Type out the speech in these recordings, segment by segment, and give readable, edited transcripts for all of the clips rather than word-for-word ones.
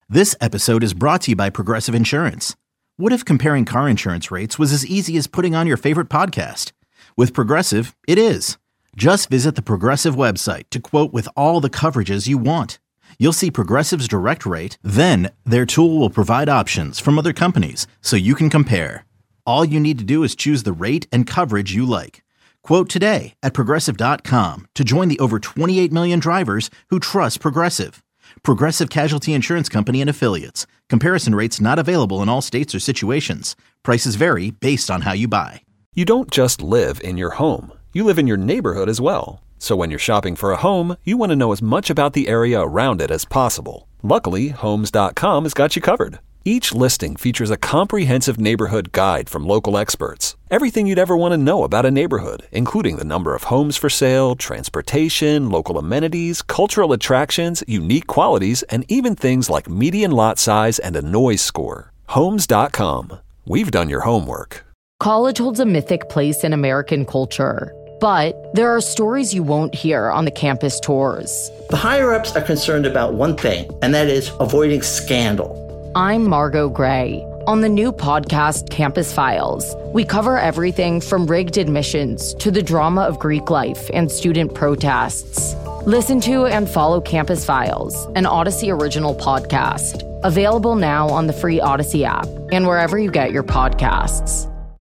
This episode is brought to you by Progressive Insurance. What if comparing car insurance rates was as easy as putting on your favorite podcast? With Progressive, it is. Just visit the Progressive website to quote with all the coverages you want. You'll see Progressive's direct rate, then their tool will provide options from other companies so you can compare. All you need to do is choose the rate and coverage you like. Quote today at Progressive.com to join the over 28 million drivers who trust Progressive. Progressive Casualty Insurance Company and Affiliates. Comparison rates not available in all states or situations. Prices vary based on how you buy. You don't just live in your home. You live in your neighborhood as well. So when you're shopping for a home, you want to know as much about the area around it as possible. Luckily, Homes.com has got you covered. Each listing features a comprehensive neighborhood guide from local experts. Everything you'd ever want to know about a neighborhood, including the number of homes for sale, transportation, local amenities, cultural attractions, unique qualities, and even things like median lot size and a noise score. Homes.com. We've done your homework. College holds a mythic place in American culture, but there are stories you won't hear on the campus tours. The higher-ups are concerned about one thing, and that is avoiding scandal. I'm Margot Gray. On the new podcast, Campus Files, we cover everything from rigged admissions to the drama of Greek life and student protests. Listen to and follow Campus Files, an Odyssey original podcast. Available now on the free Odyssey app and wherever you get your podcasts.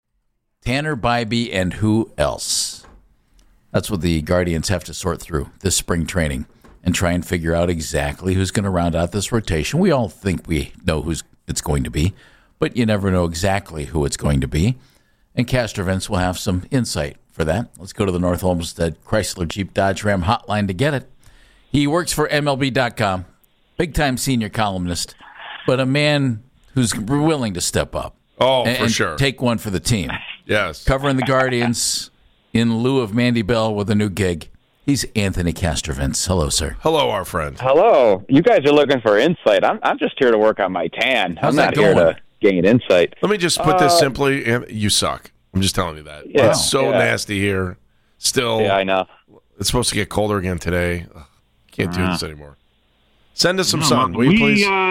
Tanner Bybee and who else? That's what the Guardians have to sort through this spring training and try and figure out exactly who's going to round out this rotation. We all think we know who it's going to be, but you never know exactly who it's going to be. And Castrovents will have some insight for that. Let's go to the North Olmsted Chrysler Jeep Dodge Ram hotline to get it. He works for MLB.com, big-time senior columnist, but a man who's willing to step up. Oh, for and sure. Take one for the team. Yes. Covering the Guardians in lieu of Mandy Bell with a new gig. He's Anthony Castrovents. Hello, sir. Hello, our friend. Hello. You guys are looking for insight. I'm just here to work on my tan. How's I'm not that here going? to gain insight. Let me just put this simply. You suck. I'm just telling you that. Yeah, It's so nasty here. Still. Yeah, I know. It's supposed to get colder again today. Ugh, can't do this anymore. Send us some sun, will you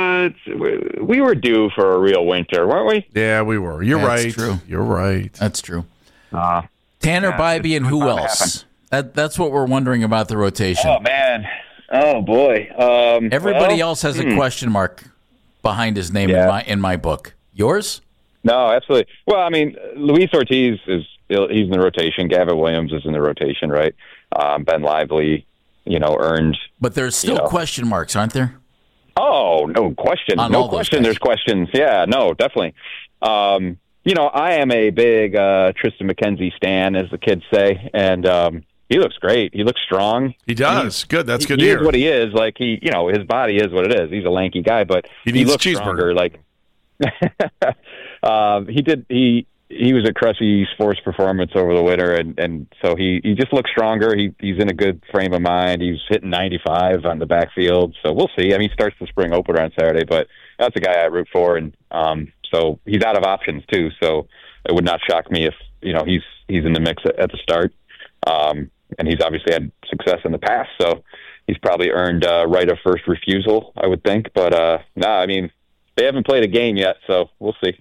please? We were due for a real winter, weren't we? Yeah, we were. You're That's right. true. You're right. That's true. Tanner Bybee and who else? That's what we're wondering about the rotation. Oh, man. Oh, boy. Everybody else has a question mark behind his name in my book. Yours? No, absolutely. Well, I mean, Luis Ortiz he's in the rotation. Gavin Williams is in the rotation, right? Ben Lively, earned. But there's still question marks, aren't there? Oh, no question. No question. There's questions. Yeah, no, definitely. I am a big Tristan McKenzie stan, as the kids say, and he looks great. He looks strong. He does. Good. That's good to hear. hear. He is what he is. Like his body is what it is. He's a lanky guy, but he needs looks a cheeseburger. Stronger. Like he was at Cressy Sports Performance over the winter, and so he just looks stronger. He's in a good frame of mind. He's hitting 95 on the backfield, so we'll see. I mean, he starts the spring opener on Saturday, but that's a guy I root for, and so he's out of options too. So it would not shock me if he's in the mix at the start. And he's obviously had success in the past, so he's probably earned right of first refusal, I would think. But I mean, they haven't played a game yet, so we'll see.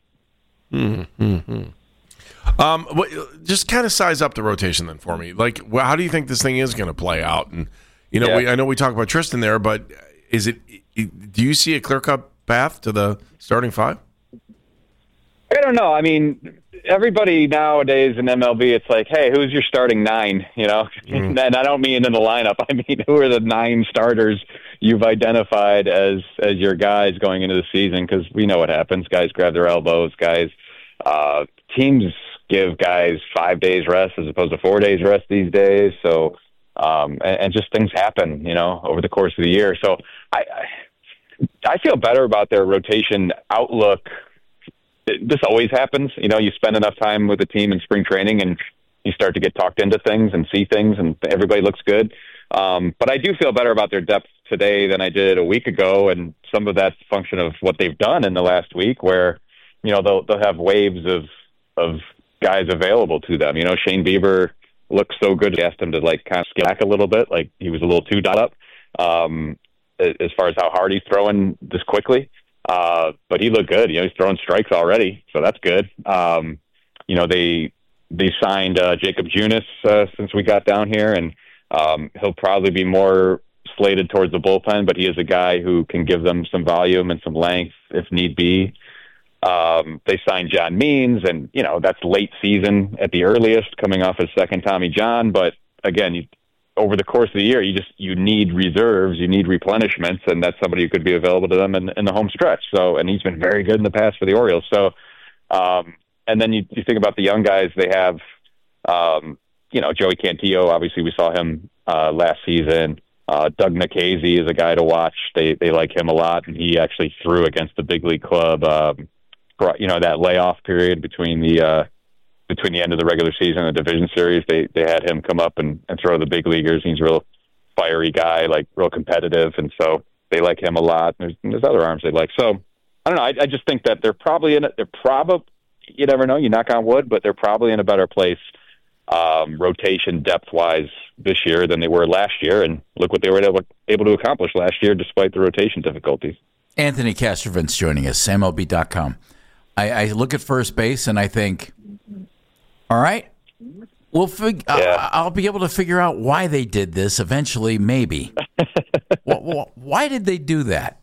Just kind of size up the rotation then for me. Like, how do you think this thing is going to play out? And I know we talk about Tristan there, but do you see a clear-cut path to the starting five? I don't know. I mean, everybody nowadays in MLB, it's like, hey, who's your starting nine? And I don't mean in the lineup. I mean, who are the 9 starters you've identified as your guys going into the season? Because we know what happens. Guys grab their elbows. Teams give guys 5 days rest as opposed to 4 days rest these days. So, and just things happen, over the course of the year. So I feel better about their rotation outlook. This always happens. You spend enough time with the team in spring training and you start to get talked into things and see things and everybody looks good. But I do feel better about their depth today than I did a week ago. And some of that's a function of what they've done in the last week where, they'll have waves of guys available to them. Shane Bieber looked so good. He asked him to kind of scale back a little bit. Like he was a little too dialed up. as far as how hard he's throwing this quickly. But he looked good. He's throwing strikes already, so that's good. They signed Jacob Junis since we got down here, and he'll probably be more slated towards the bullpen, but he is a guy who can give them some volume and some length if need be. They signed John Means, and that's late season at the earliest, coming off his second Tommy John. But again, over the course of the year, you need reserves, you need replenishments, and that's somebody who could be available to them in the home stretch. So, and he's been very good in the past for the Orioles. So, and then you think about the young guys they have. Joey Cantillo, obviously we saw him last season. Doug Nikhazy is a guy to watch. They like him a lot, and he actually threw against the big league club. That layoff period between the end of the regular season and the division series, they had him come up and throw the big leaguers. He's a real fiery guy, like real competitive, and so they like him a lot. There's other arms they like. So I don't know. I just think that they're probably in it. You never know. You knock on wood, but they're probably in a better place rotation depth wise this year than they were last year. And look what they were able to accomplish last year despite the rotation difficulties. Anthony Castrovince joining us, MLB.com. I look at first base and I think, all right, I'll be able to figure out why they did this eventually, maybe. Why did they do that?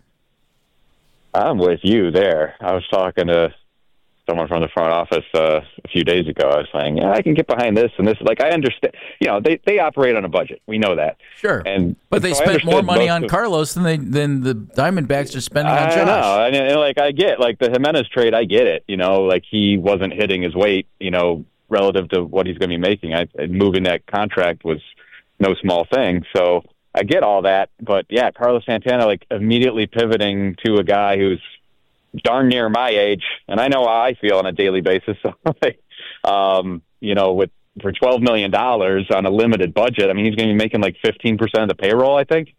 I'm with you there. I was talking to someone from the front office a few days ago. I was saying, yeah, I can get behind this and this. Like, I understand. They operate on a budget. We know that. Sure. But they spent more money on Carlos than the Diamondbacks are spending on Josh. I know. And I get, the Jimenez trade, I get it. He wasn't hitting his weight, relative to what he's going to be making. Moving that contract was no small thing. So I get all that. But, yeah, Carlos Santana, immediately pivoting to a guy who's darn near my age, and I know how I feel on a daily basis. So, for $12 million on a limited budget, I mean, he's going to be making 15% of the payroll, I think.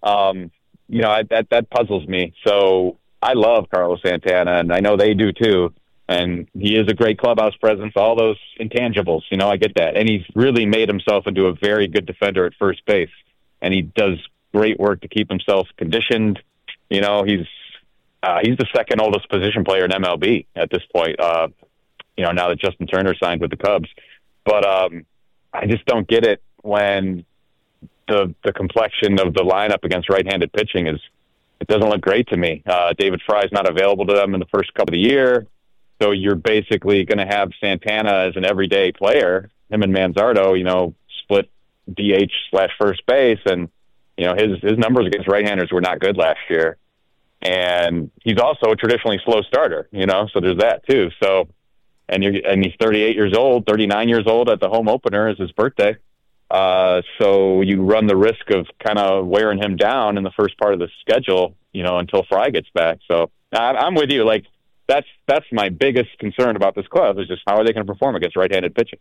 That puzzles me. So I love Carlos Santana, and I know they do too. And he is a great clubhouse presence, all those intangibles. I get that. And he's really made himself into a very good defender at first base, and he does great work to keep himself conditioned. He's the second oldest position player in MLB at this point, now that Justin Turner signed with the Cubs. But I just don't get it when the complexion of the lineup against right-handed pitching it doesn't look great to me. David Fry's not available to them in the first couple of the year, so you're basically going to have Santana as an everyday player, him and Manzardo, split DH/first base, and his numbers against right-handers were not good last year. And he's also a traditionally slow starter, so there's that too. So, and he's 38 years old, 39 years old at the home opener is his birthday. So you run the risk of kind of wearing him down in the first part of the schedule, until Fry gets back. So I'm with you. That's my biggest concern about this club is just how are they going to perform against right-handed pitching?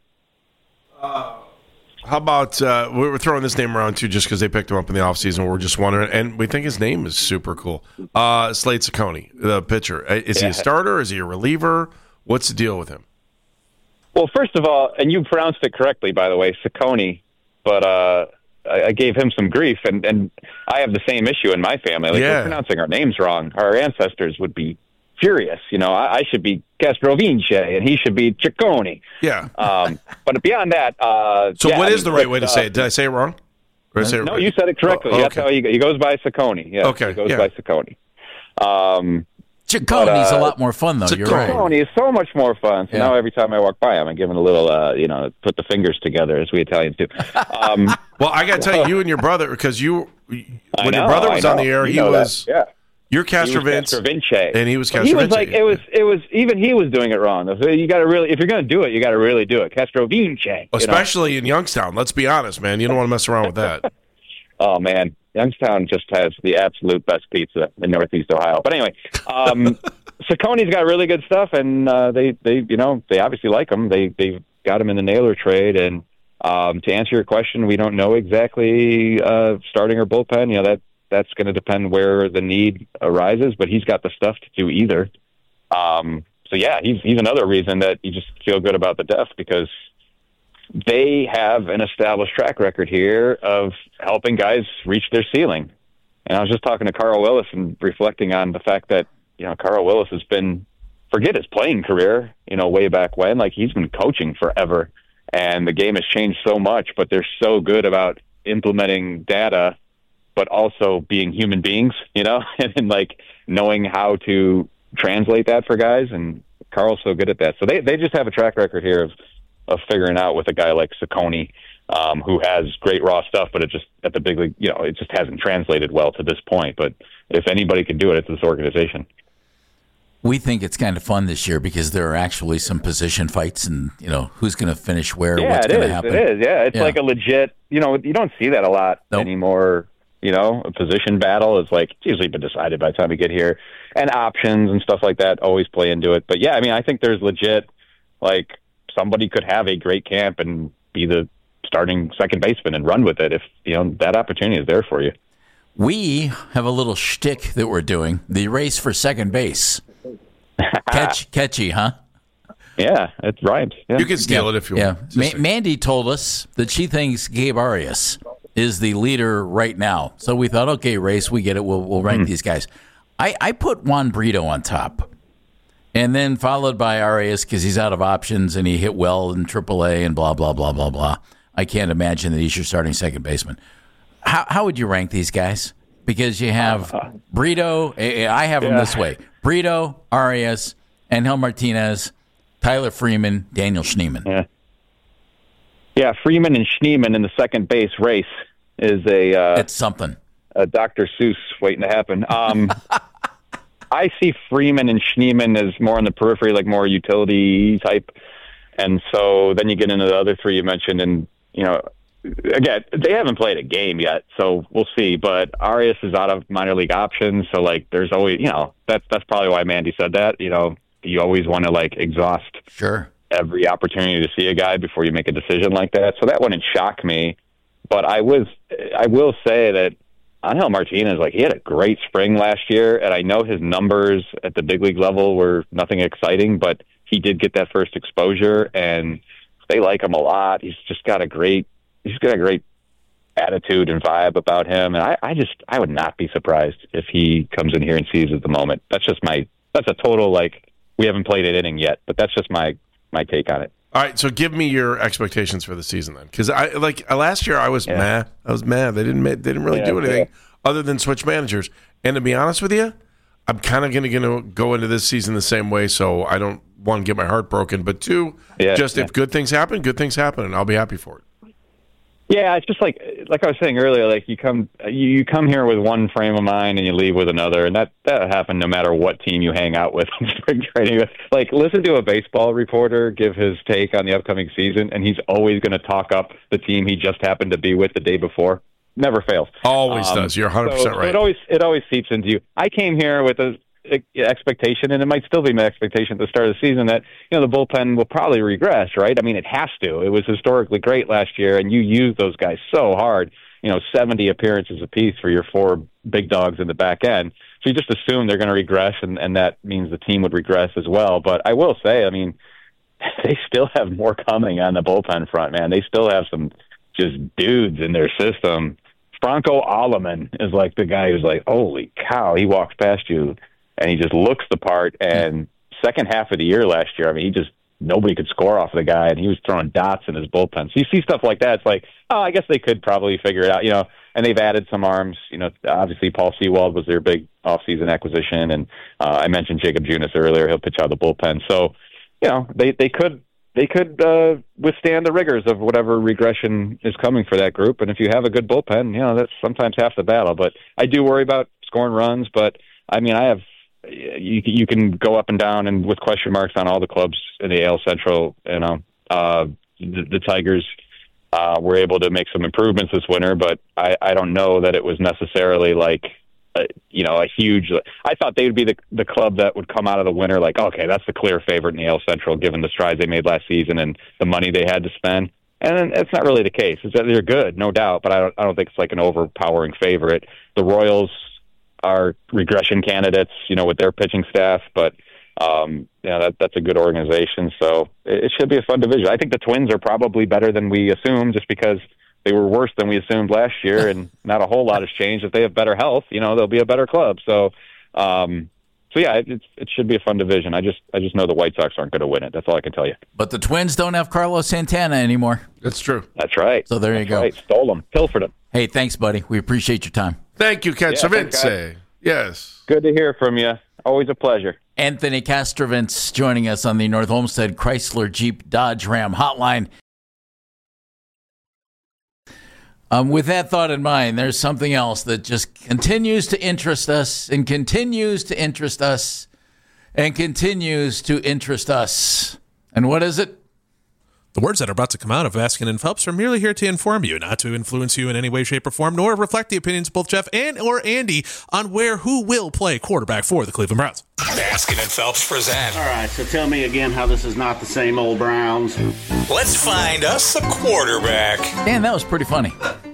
How about we're throwing this name around too just because they picked him up in the offseason. We're just wondering, and we think his name is super cool. Slade Cecconi, the pitcher. Is he a starter? Is he a reliever? What's the deal with him? Well, first of all, and you pronounced it correctly, by the way, Cecconi, but I gave him some grief, and I have the same issue in my family. We're pronouncing our names wrong. Our ancestors would be furious. I should be Castrovince, and he should be Cecconi. Yeah. But beyond that, what is the right way to say it? Did I say it wrong? Or say it no, right? you said it correctly. Oh, okay. That's how he goes by Cecconi. Yeah, okay. He goes by Cecconi. Cecconi's a lot more fun, though. You're right. Cecconi is so much more fun. So now every time I walk by him, I give him a little, put the fingers together, as we Italians do. Well, I got to tell you and your brother, because when your brother was on the air, he was... Yeah. You're Castrovince, and he was Castrovince. He was it was even he was doing it wrong. So you got to really, if you're going to do it, you got to really do it. Castrovince, especially in Youngstown. Let's be honest, man. You don't want to mess around with that. Oh man, Youngstown just has the absolute best pizza in Northeast Ohio. But anyway, Cecconi's got really good stuff, and they obviously like him. They got him in the Naylor trade, and to answer your question, we don't know exactly starting or bullpen. That's going to depend where the need arises, but he's got the stuff to do either. He's another reason that you just feel good about the depth because they have an established track record here of helping guys reach their ceiling. And I was just talking to Carl Willis and reflecting on the fact that, Carl Willis has been, forget his playing career, way back when, like he's been coaching forever. And the game has changed so much, but they're so good about implementing data, but also being human beings, and like knowing how to translate that for guys. And Carl's so good at that. So they just have a track record here of figuring out with a guy like Ciccone, who has great raw stuff, but it just at the big league, it just hasn't translated well to this point. But if anybody can do it, it's this organization. We think it's kind of fun this year because there are actually some position fights and, who's going to finish where, what's going to happen. It is, yeah. It's like a legit, you don't see that a lot anymore. A position battle is like, it's usually been decided by the time we get here. And options and stuff like that always play into it. But yeah, I mean, I think there's legit, like, somebody could have a great camp and be the starting second baseman and run with it if, that opportunity is there for you. We have a little shtick that we're doing, the race for second base. Catchy, huh? Yeah, it rhymes. Yeah. You can steal it if you want. Mandy told us that she thinks Gabe Arias is the leader right now. So we thought, okay, race, we get it. We'll rank these guys. I put Juan Brito on top, and then followed by Arias because he's out of options and he hit well in AAA and blah, blah, blah, blah, blah. I can't imagine that he's your starting second baseman. How would you rank these guys? Because you have Brito. I have them this way. Brito, Arias, Angel Martinez, Tyler Freeman, Daniel Schneemann. Yeah, Freeman and Schneemann in the second base race is it's something. A Dr. Seuss waiting to happen. I see Freeman and Schneemann as more on the periphery, like more utility type. And so then you get into the other three you mentioned, and, again, they haven't played a game yet, so we'll see. But Arias is out of minor league options, so, like, there's always, that's probably why Mandy said that. You always want to, like, exhaust every opportunity to see a guy before you make a decision like that. So that wouldn't shock me. But I will say that Angel Martinez, like, he had a great spring last year, and I know his numbers at the big league level were nothing exciting, but he did get that first exposure, and they like him a lot. He's got a great attitude and vibe about him, and I would not be surprised if he comes in here and seizes the moment. That's a total, like, we haven't played an inning yet, but that's just my take on it. All right, so give me your expectations for the season then, because last year I was mad. They didn't really do anything other than switch managers. And to be honest with you, I'm kind of going to go into this season the same way. So I don't want to get my heart broken, but if good things happen, and I'll be happy for it. Yeah, it's just like I was saying earlier, like you come here with one frame of mind and you leave with another, and that happened no matter what team you hang out with in spring training. Like, listen to a baseball reporter give his take on the upcoming season, and he's always going to talk up the team he just happened to be with the day before. Never fails. Always does. You're 100% right. It always seeps into you. I came here with a expectation, and it might still be my expectation at the start of the season, that the bullpen will probably regress, right? I mean, it has to. It was historically great last year, and you used those guys so hard. 70 appearances apiece for your four big dogs in the back end. So you just assume they're going to regress, and that means the team would regress as well. But I will say, I mean, they still have more coming on the bullpen front, man. They still have some just dudes in their system. Franco Aleman is like the guy who's like, holy cow, he walks past you and he just looks the part. And second half of the year last year, I mean, nobody could score off the guy, and he was throwing dots in his bullpen. So you see stuff like that, it's like, oh, I guess they could probably figure it out, and they've added some arms. Obviously Paul Sewald was their big offseason acquisition, and I mentioned Jacob Junis earlier. He'll pitch out of the bullpen. So, they could withstand the rigors of whatever regression is coming for that group. And if you have a good bullpen, that's sometimes half the battle. But I do worry about scoring runs. But, I mean, you can go up and down and with question marks on all the clubs in the AL Central. The Tigers were able to make some improvements this winter, but I don't know that it was necessarily like a huge. I thought they would be the club that would come out of the winter like, okay, that's the clear favorite in the AL Central given the strides they made last season and the money they had to spend. And it's not really the case. It's that they're good, no doubt, but I don't think it's like an overpowering favorite. The Royals are regression candidates, with their pitching staff, but that's a good organization. So it should be a fun division. I think the Twins are probably better than we assume, just because they were worse than we assumed last year, and not a whole lot has changed. If they have better health, they'll be a better club. So yeah, it should be a fun division. I just know the White Sox aren't going to win it. That's all I can tell you. But the Twins don't have Carlos Santana anymore. That's true. That's right. So there you go. Right. Stole him, pilfered him. Hey, thanks, buddy. We appreciate your time. Thank you, Castrovinte. Yes. Good to hear from you. Always a pleasure. Anthony Castrovinte joining us on the North Olmsted Chrysler Jeep Dodge Ram hotline. With that thought in mind, there's something else that just continues to interest us and continues to interest us and continues to interest us. And what is it? The words that are about to come out of Baskin and Phelps are merely here to inform you, not to influence you in any way, shape, or form, nor reflect the opinions of both Jeff or Andy on who will play quarterback for the Cleveland Browns. Baskin and Phelps present. All right, so tell me again how this is not the same old Browns. Let's find us a quarterback. Man, that was pretty funny.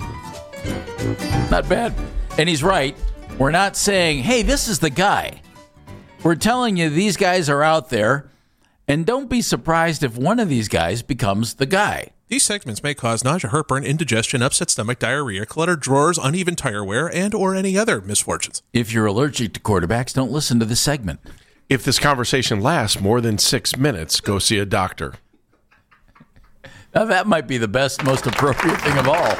Not bad. And he's right. We're not saying, hey, this is the guy. We're telling you these guys are out there, and don't be surprised if one of these guys becomes the guy. These segments may cause nausea, heartburn, indigestion, upset stomach, diarrhea, cluttered drawers, uneven tire wear, and or any other misfortunes. If you're allergic to quarterbacks, don't listen to this segment. If this conversation lasts more than 6 minutes, go see a doctor. Now that might be the best, most appropriate thing of all.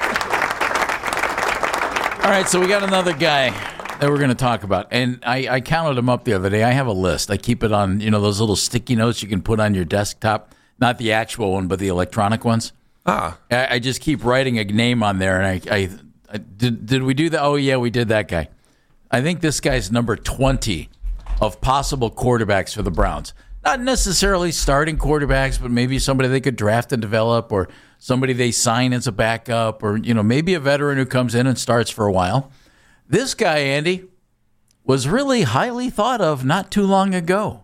All right, so we got another guy that we're going to talk about. And I counted him up the other day. I have a list. I keep it on, those little sticky notes you can put on your desktop. Not the actual one, but the electronic ones. I just keep writing a name on there. And did we do that? Oh, yeah, we did that guy. I think this guy's number 20 of possible quarterbacks for the Browns. Not necessarily starting quarterbacks, but maybe somebody they could draft and develop, or somebody they sign as a backup, or maybe a veteran who comes in and starts for a while. This guy, Andy, was really highly thought of not too long ago.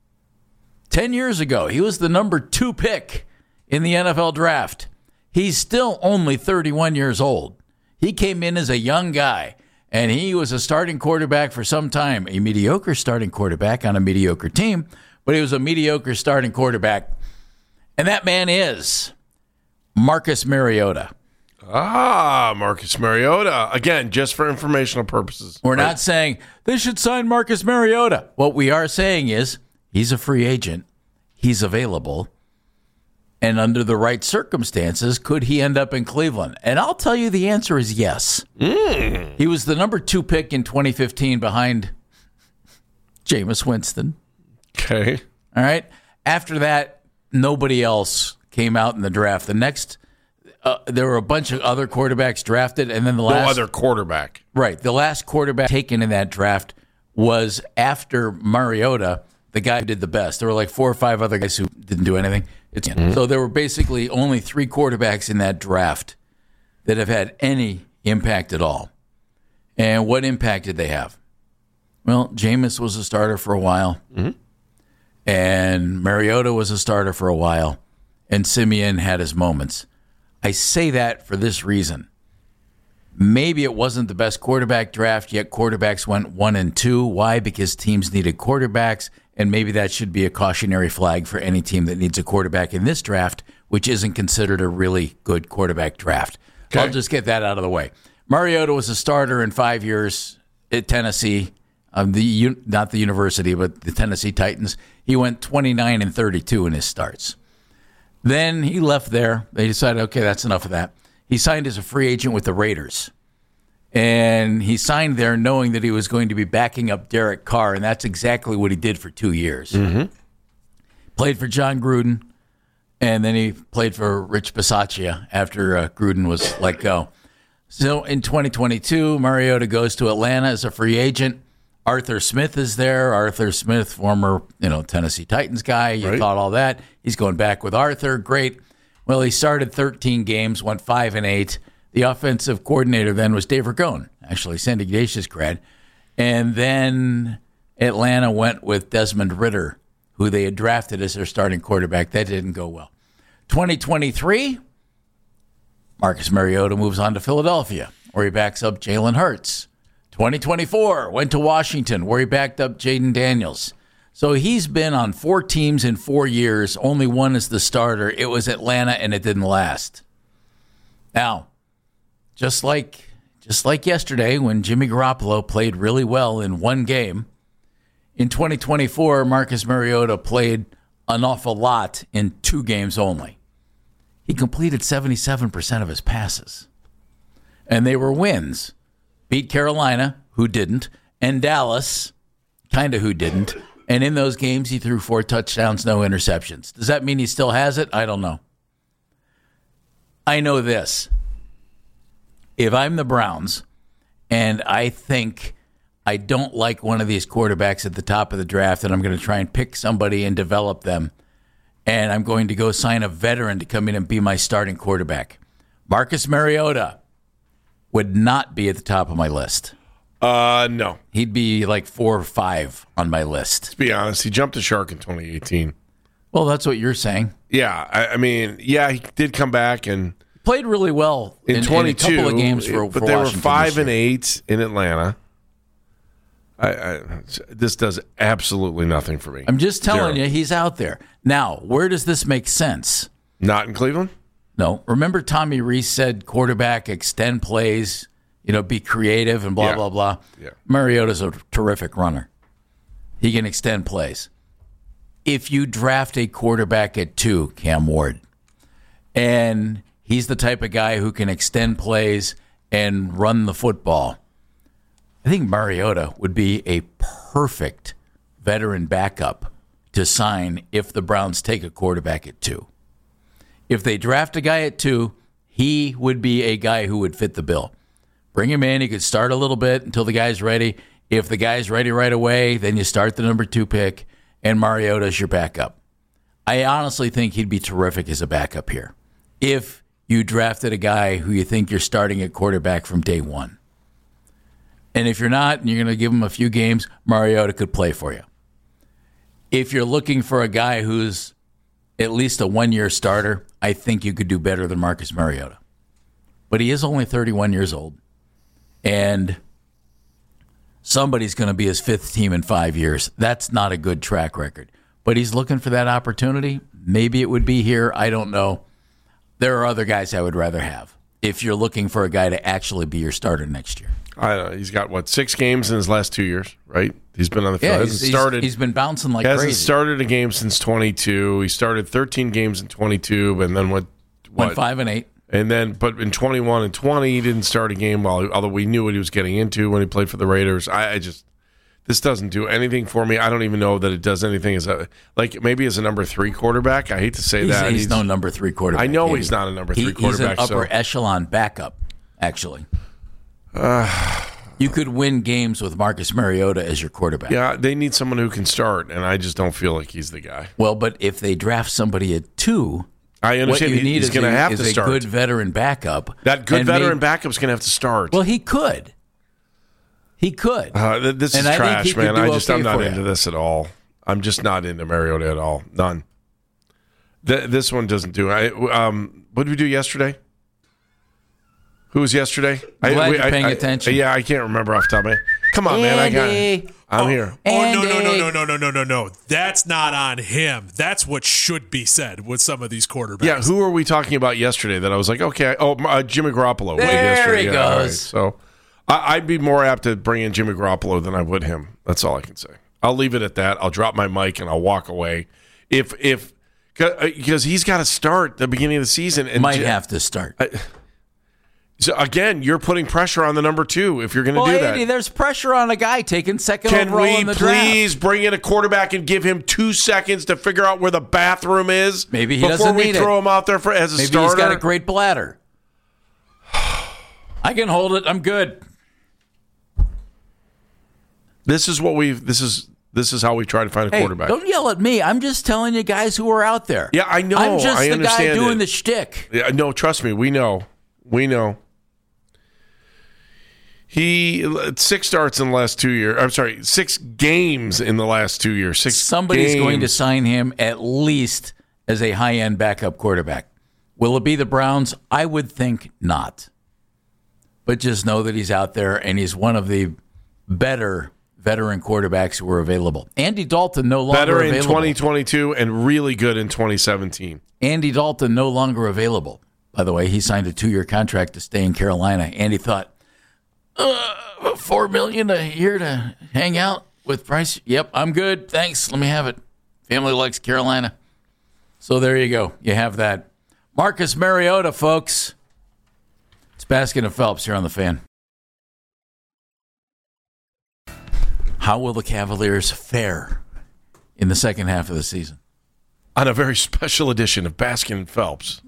10 years ago, he was the number 2 pick in the NFL draft. He's still only 31 years old. He came in as a young guy, and he was a starting quarterback for some time, a mediocre starting quarterback on a mediocre team, but he was a mediocre starting quarterback. And that man is Marcus Mariota. Marcus Mariota. Again, just for informational purposes. We're not saying they should sign Marcus Mariota. What we are saying is he's a free agent. He's available. And under the right circumstances, could he end up in Cleveland? And I'll tell you the answer is yes. He was the number 2 pick in 2015 behind Jameis Winston. Okay. All right. After that, nobody else came out in the draft. The next, there were a bunch of other quarterbacks drafted, and then the last... No other quarterback. Right. The last quarterback taken in that draft was after Mariota, the guy who did the best. There were like 4 or 5 other guys who didn't do anything. So there were basically only 3 quarterbacks in that draft that have had any impact at all. And what impact did they have? Well, Jameis was a starter for a while. And Mariota was a starter for a while. And Simeon had his moments. I say that for this reason. Maybe it wasn't the best quarterback draft, yet quarterbacks went 1 and 2. Why? Because teams needed quarterbacks, and maybe that should be a cautionary flag for any team that needs a quarterback in this draft, which isn't considered a really good quarterback draft. Okay. I'll just get that out of the way. Mariota was a starter in 5 years at Tennessee, not the university, but the Tennessee Titans. He went 29 and 32 in his starts. Then he left there. They decided, okay, that's enough of that. He signed as a free agent with the Raiders. And he signed there knowing that he was going to be backing up Derek Carr, and that's exactly what he did for 2 years. Played for John Gruden, and then he played for Rich Bisaccia after Gruden was let go. So in 2022, Mariota goes to Atlanta as a free agent. Arthur Smith is there. Arthur Smith, former Tennessee Titans guy. You thought all that. He's going back with Arthur. Great. Well, he started 13 games, went 5 and 8. The offensive coordinator then was Dave Ragone, actually San Ignatius grad. And then Atlanta went with Desmond Ridder, who they had drafted as their starting quarterback. That didn't go well. 2023, Marcus Mariota moves on to Philadelphia, where he backs up Jalen Hurts. 2024, went to Washington, where he backed up Jaden Daniels. So he's been on 4 teams in 4 years. Only one is the starter. It was Atlanta, and it didn't last. Now, just like yesterday when Jimmy Garoppolo played really well in one game, in 2024, Marcus Mariota played an awful lot in 2 games only. He completed 77% of his passes. And they were wins. Beat Carolina, who didn't, and Dallas, kind of who didn't. And in those games, he threw 4 touchdowns, no interceptions. Does that mean he still has it? I don't know. I know this. If I'm the Browns and I think I don't like one of these quarterbacks at the top of the draft and I'm going to try and pick somebody and develop them, and I'm going to go sign a veteran to come in and be my starting quarterback, Marcus Mariota would not be at the top of my list. No. He'd be like 4 or 5 on my list. Let's be honest. He jumped the shark in 2018. Well, that's what you're saying. Yeah. I mean, yeah, he did come back and played really well in 22. In a couple of games but they Washington were 5-8 in Atlanta. This does absolutely nothing for me. I'm just telling you, he's out there. Now, where does this make sense? Not in Cleveland? No. Remember Tommy Reese said quarterback, extend plays, be creative and blah, blah, blah. Yeah. Mariota's a terrific runner. He can extend plays. If you draft a quarterback at 2, Cam Ward, and he's the type of guy who can extend plays and run the football, I think Mariota would be a perfect veteran backup to sign if the Browns take a quarterback at 2. If they draft a guy at 2, he would be a guy who would fit the bill. Bring him in. He could start a little bit until the guy's ready. If the guy's ready right away, then you start the number 2 pick, and Mariota's your backup. I honestly think he'd be terrific as a backup here if you drafted a guy who you think you're starting at quarterback from day one. And if you're not, and you're going to give him a few games, Mariota could play for you. If you're looking for a guy who's at least a 1-year starter, I think you could do better than Marcus Mariota. But he is only 31 years old. And somebody's going to be his 5th team in 5 years. That's not a good track record. But he's looking for that opportunity. Maybe it would be here. I don't know. There are other guys I would rather have if you're looking for a guy to actually be your starter next year. He's got, 6 games in his last 2 years, right? He's been on the field. He's been bouncing like crazy. Hasn't started a game since 22. He started 13 games in 22, and then went 5-8. And then, but in 21 and 20, he didn't start a game, although we knew what he was getting into when he played for the Raiders. This doesn't do anything for me. I don't even know that it does anything maybe as a number 3 quarterback. I hate to say that. He's no number 3 quarterback. I know he's not a number 3 quarterback. He's an upper echelon backup, actually. You could win games with Marcus Mariota as your quarterback. Yeah, they need someone who can start, and I just don't feel like he's the guy. Well, but if they draft somebody at 2, I understand what you need he's going to have to is start. A good veteran backup. That good veteran backup's going to have to start. Well, he could. This is trash, man. I'm not into this at all. I'm just not into Mariota at all. None. This one doesn't do. What did we do yesterday? Who was yesterday? Glad you're paying attention. Yeah, I can't remember off the top of my head. Come on, man. I'm here. No. That's not on him. That's what should be said with some of these quarterbacks. Yeah, who were we talking about yesterday that I was like, okay, Jimmy Garoppolo. There he goes. Right. So I'd be more apt to bring in Jimmy Garoppolo than I would him. That's all I can say. I'll leave it at that. I'll drop my mic and I'll walk away. Because he's got to start the beginning of the season. And might have to start. So again, you're putting pressure on the number 2 if you're going to do that. Andy, there's pressure on a guy taking second overall in the draft. Can we please bring in a quarterback and give him 2 seconds to figure out where the bathroom is? Maybe he doesn't need it. Before we throw him out there as a starter. Maybe he's got a great bladder. I can hold it. I'm good. This is how we try to find a quarterback. Don't yell at me. I'm just telling you guys who are out there. Yeah, I know. I'm just the guy doing it. the shtick. Yeah, no, trust me. We know. He 6 starts in the last 2 years. I'm sorry, 6 games in the last 2 years. Somebody's going to sign him at least as a high-end backup quarterback. Will it be the Browns? I would think not. But just know that he's out there, and he's one of the better veteran quarterbacks who are available. Andy Dalton no longer available. Better in available. 2022 and really good in 2017. Andy Dalton no longer available, by the way. He signed a 2-year contract to stay in Carolina. Andy thought, $4 million a year to hang out with Price? Yep, I'm good. Thanks. Let me have it. Family likes Carolina. So there you go. You have that. Marcus Mariota, folks. It's Baskin and Phelps here on The Fan. How will the Cavaliers fare in the second half of the season? On a very special edition of Baskin and Phelps,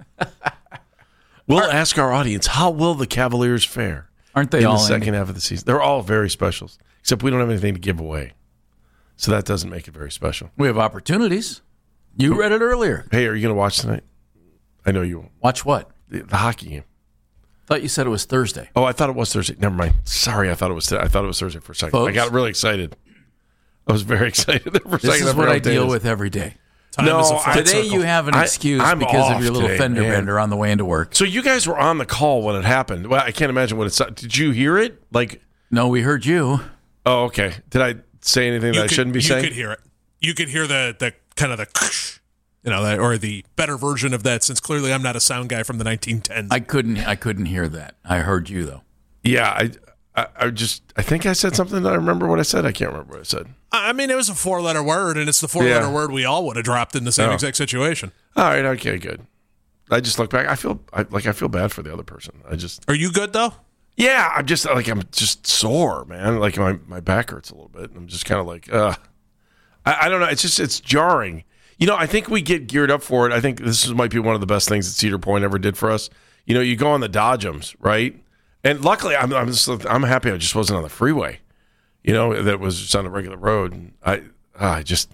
we'll ask our audience, how will the Cavaliers fare? Aren't they in all the second half of the season? They're all very specials, except we don't have anything to give away. So that doesn't make it very special. We have opportunities. You read it earlier. Hey, are you going to watch tonight? I know you will. Watch what? The hockey game. Thought you said it was Thursday. Oh, I thought it was Thursday. Never mind. Sorry, I thought it was Thursday for a second. Folks, I got really excited. I was very excited there for a second. This is what I deal with every day. Today you have an excuse because of your little fender bender on the way into work. So you guys were on the call when it happened. Well, I can't imagine what it's. Did you hear it? No, we heard you. Oh, okay. Did I say anything that I shouldn't be saying? You could hear it. You could hear the kind of the, or the better version of that. Since clearly I'm not a sound guy from the 1910s. I couldn't hear that. I heard you though. Yeah, I think I said something that I remember what I said. I can't remember what I said. I mean, it was a 4-letter word, and it's the 4-letter word we all would have dropped in the same exact situation. All right, okay, good. I just look back. I feel bad for the other person. Are you good though? Yeah, I'm just sore, man. Like my back hurts a little bit. I'm just kind of I don't know. It's jarring. I think we get geared up for it. I think this might be one of the best things that Cedar Point ever did for us. You go on the Dodgems, right? And luckily, I'm happy I just wasn't on the freeway. That was just on a regular road. And I just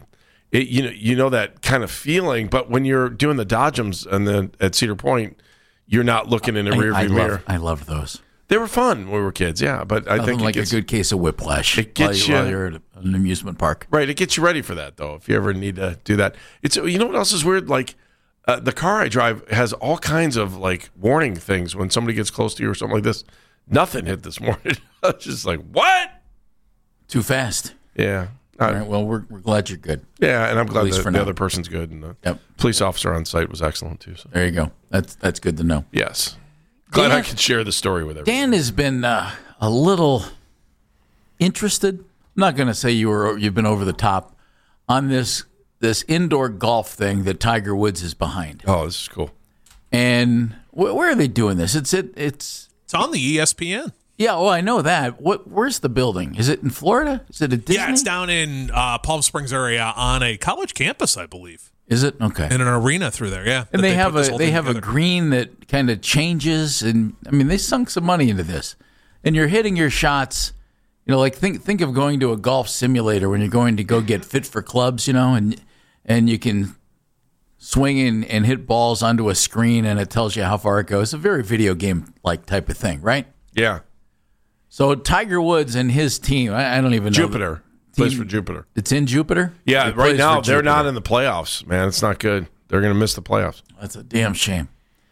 that kind of feeling. But when you're doing the Dodgems and then at Cedar Point, you're not looking in a rearview mirror. I loved those. They were fun when we were kids, yeah. But I think like a good case of whiplash. It gets while you're at an amusement park, right? It gets you ready for that, though. If you ever need to do that, it's what else is weird? The car I drive has all kinds of warning things when somebody gets close to you or something like this. Nothing hit this morning. I was just like, what? Too fast. Yeah. All right. Well, we're glad you're good. Yeah, and I'm glad that the other person's good, and the police officer on site was excellent too. So there you go. That's good to know. Yes. Glad I could share the story with everyone. Dan has been a little interested. I'm not going to say you've been over the top on this indoor golf thing that Tiger Woods is behind. Oh, this is cool. And where are they doing this? It's on the ESPN. Yeah, well, I know that. Where's the building? Is it in Florida? Is it at Disney? Yeah, it's down in Palm Springs area on a college campus, I believe. Is it? Okay. In an arena through there, yeah. And they have a green that kind of changes, and I mean they sunk some money into this. And you're hitting your shots, think of going to a golf simulator when you're going to go get fit for clubs, and you can swing and hit balls onto a screen, and it tells you how far it goes. It's a very video game like type of thing, right? Yeah. So Tiger Woods and his team, I don't even know. Jupiter. Plays for Jupiter. It's in Jupiter? Yeah, right now they're not in the playoffs, man. It's not good. They're going to miss the playoffs. That's a damn shame.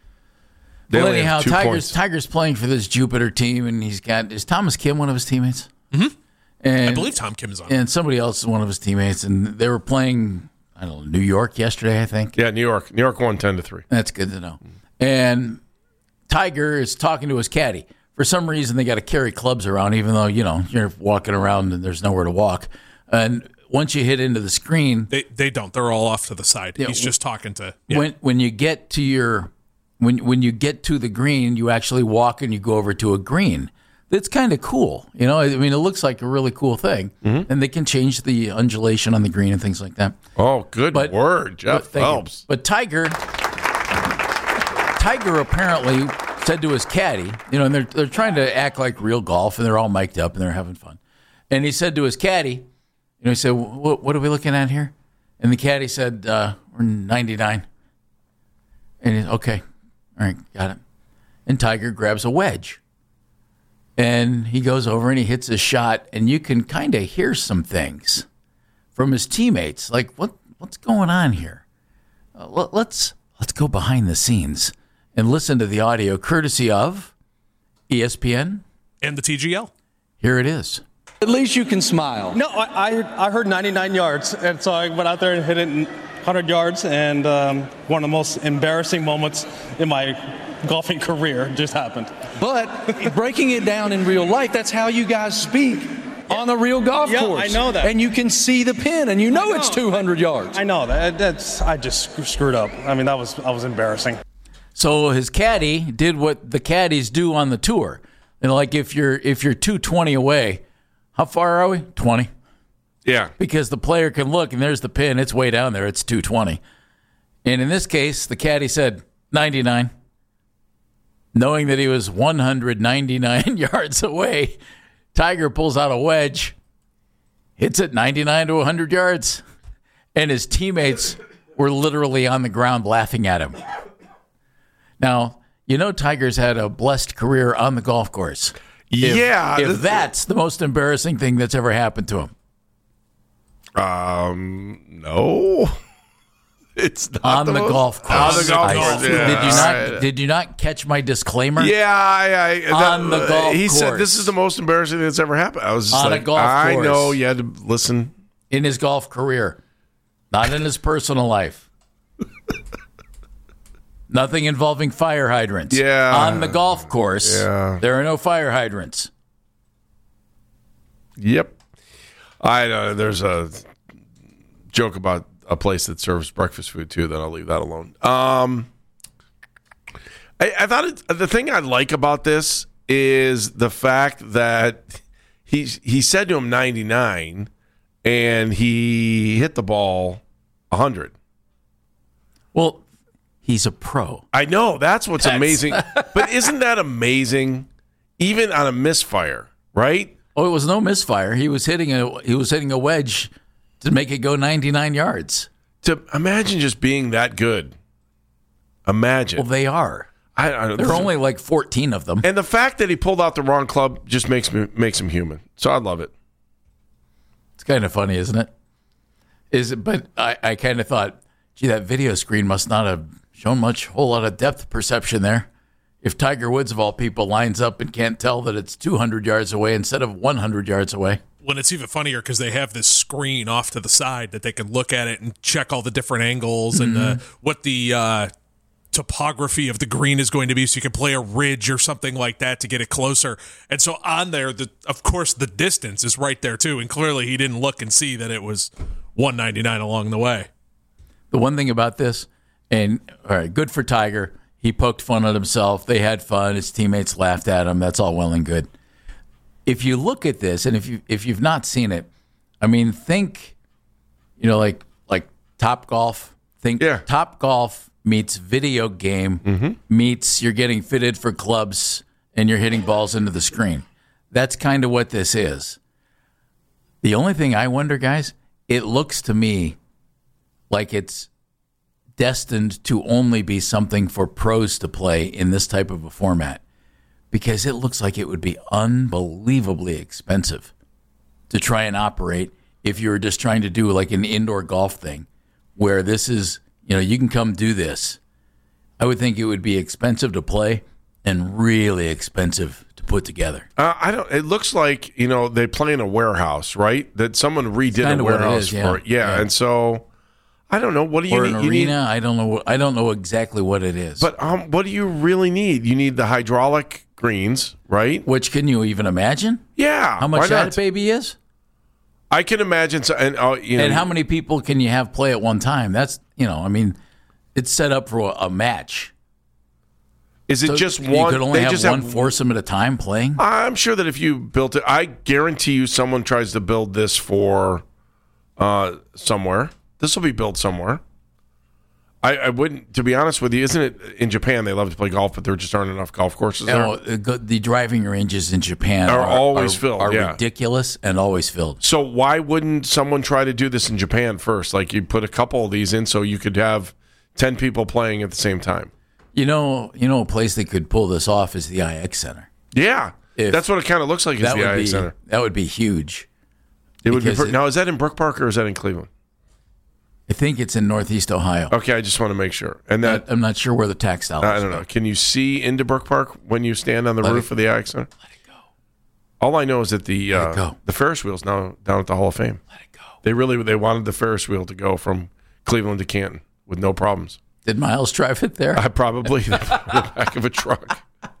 Well, anyhow, Tiger's playing for this Jupiter team, and is Thomas Kim one of his teammates? Mm-hmm. And I believe Tom Kim is on. And somebody else is one of his teammates, and they were playing, I don't know, New York yesterday, I think. Yeah, New York. New York won 10-3. That's good to know. And Tiger is talking to his caddy. For some reason, they got to carry clubs around, even though, you're walking around and there's nowhere to walk. And once you hit into the screen... They don't. They're all off to the side. Yeah, he's just talking to... Yeah. When you get to when you get to the green, you actually walk and you go over to a green. That's kind of cool. I mean, it looks like a really cool thing. Mm-hmm. And they can change the undulation on the green and things like that. Oh, good word, Jeff Phelps. But Tiger apparently... said to his caddy, and they're trying to act like real golf, and they're all mic'd up, and they're having fun. And he said to his caddy, he said, what are we looking at here? And the caddy said, we're 99. And okay, all right, got it. And Tiger grabs a wedge. And he goes over and he hits a shot, and you can kind of hear some things from his teammates, like what's going on here? Let's go behind the scenes and listen to the audio courtesy of ESPN and the TGL. Here it is. At least you can smile. No, I heard 99 yards, and so I went out there and hit it, and 100 yards, and one of the most embarrassing moments in my golfing career just happened. But breaking it down in real life, that's how you guys speak on a real golf course. I know that. And you can see the pin, and you know it's 200 yards. I know that. I just screwed up. I mean, I was embarrassing. So his caddy did what the caddies do on the tour. And like if you're 220 away, how far are we? 20. Yeah. Because the player can look, and there's the pin. It's way down there. It's 220. And in this case, the caddy said 99. Knowing that he was 199 yards away, Tiger pulls out a wedge, hits it 99 to 100 yards, and his teammates were literally on the ground laughing at him. Now, you know Tiger's had a blessed career on the golf course. If that's the most embarrassing thing that's ever happened to him. No. It's not on the golf course. On the golf course. Yeah. Did you not catch my disclaimer? Yeah, on the golf course. He said this is the most embarrassing thing that's ever happened. I was just on like, a golf course. I know you had to listen. In his golf career, not in his personal life. Nothing involving fire hydrants. Yeah. On the golf course, there are no fire hydrants. Yep. There's a joke about a place that serves breakfast food too, then I'll leave that alone. I thought the thing I like about this is the fact that he said to him 99 and he hit the ball 100. Well, he's a pro. I know, that's what's amazing. But isn't that amazing? Even on a misfire, right? Oh, it was no misfire. He was hitting a wedge to make it go 99 yards. To imagine just being that good. Imagine. Well, they are. There are only like 14 of them. And the fact that he pulled out the wrong club just makes him human. So I love it. It's kind of funny, isn't it? But I kind of thought, gee, that video screen must not have shown whole lot of depth perception there. If Tiger Woods, of all people, lines up and can't tell that it's 200 yards away instead of 100 yards away. When it's even funnier because they have this screen off to the side that they can look at it and check all the different angles and what the topography of the green is going to be, so you can play a ridge or something like that to get it closer. And so on there, of course, the distance is right there too. And clearly he didn't look and see that it was 199 along the way. The one thing about this, and all right, good for Tiger. He poked fun at himself. They had fun. His teammates laughed at him. That's all well and good. If you look at this, and if you've not seen it, I mean, think, like Top Golf. Think Top Golf meets video game meets you're getting fitted for clubs and you're hitting balls into the screen. That's kind of what this is. The only thing I wonder, guys, it looks to me like it's destined to only be something for pros to play in this type of a format, because it looks like it would be unbelievably expensive to try and operate if you were just trying to do like an indoor golf thing where this is, you can come do this. I would think it would be expensive to play and really expensive to put together. It looks like, they play in a warehouse, right? That someone redid a warehouse for it. Yeah. And so I don't know. What do you need? Or an arena? I don't know exactly what it is. But what do you really need? You need the hydraulic greens, right? Which, can you even imagine? Yeah. How much that baby is? I can imagine. And how many people can you have play at one time? That's, it's set up for a match. Is it just one? You could only have one foursome at a time playing? I'm sure that if you built it, I guarantee you someone tries to build this for somewhere. This will be built somewhere. I wouldn't, to be honest with you, isn't it in Japan they love to play golf, but there just aren't enough golf courses there? The driving ranges in Japan are always filled. Are ridiculous and always filled. So why wouldn't someone try to do this in Japan first? Like you put a couple of these in so you could have 10 people playing at the same time. A place that could pull this off is the IX Center. Yeah. That's what it kind of looks like is the IX Center. That would be huge. It would be. Now, is that in Brook Park or is that in Cleveland? I think it's in Northeast Ohio. Okay, I just want to make sure. And that I'm not sure where the tax dollars I don't know. Can you see into Brook Park when you stand on the roof of the IX Center? Let it go. All I know is that the Ferris wheel's now down at the Hall of Fame. Let it go. They wanted the Ferris wheel to go from Cleveland to Canton with no problems. Did Miles drive it there? Probably in the back of a truck.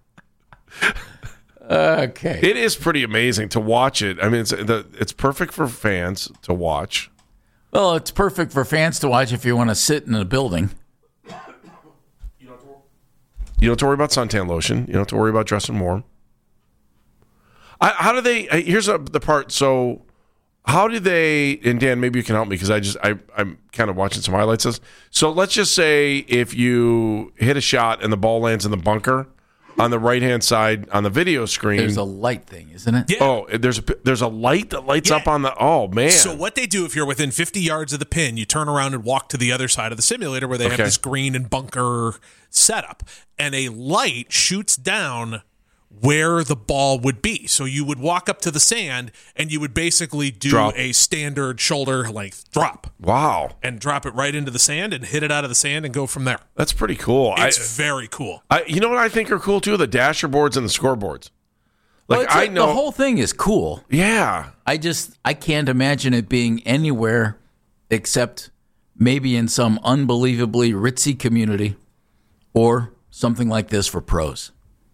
Okay. It is pretty amazing to watch it. I mean, it's perfect for fans to watch. Well, it's perfect for fans to watch if you want to sit in a building. You don't have to worry about suntan lotion. You don't have to worry about dressing warm. How do they? Here's the part. So, how do they? And Dan, maybe you can help me because I'm kind of watching some highlights of this. So let's just say if you hit a shot and the ball lands in the bunker, on the right-hand side on the video screen, there's a light thing, isn't it? Yeah. Oh, there's a light that lights up on the. Oh man! So what they do if you're within 50 yards of the pin, you turn around and walk to the other side of the simulator where they have this green and bunker setup, and a light shoots down where the ball would be. So you would walk up to the sand and you would basically do a standard shoulder length drop. Wow. And drop it right into the sand and hit it out of the sand and go from there. That's pretty cool. It's very cool. You know what I think are cool too? The dasher boards and the scoreboards. I know the whole thing is cool. Yeah. I can't imagine it being anywhere except maybe in some unbelievably ritzy community or something like this for pros.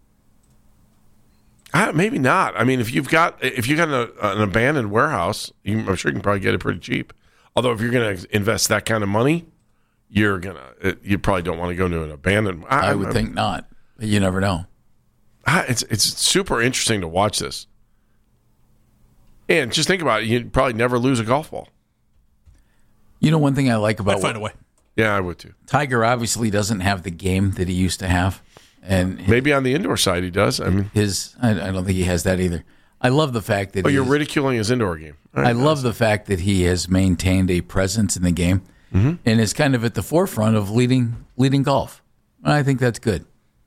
Maybe not. I mean, if you've got an abandoned warehouse, I'm sure you can probably get it pretty cheap. Although if you're going to invest that kind of money, you probably don't want to go to an abandoned. I would think not. You never know. It's super interesting to watch this. And just think about it. You'd probably never lose a golf ball. You know, one thing I like about I'd find a way. Yeah, I would too. Tiger obviously doesn't have the game that he used to have. And maybe on the indoor side he does. I mean, I don't think he has that either. I love the fact that. Oh, you're ridiculing his indoor game. Right, I love the fact that he has maintained a presence in the game and is kind of at the forefront of leading golf. I think that's good.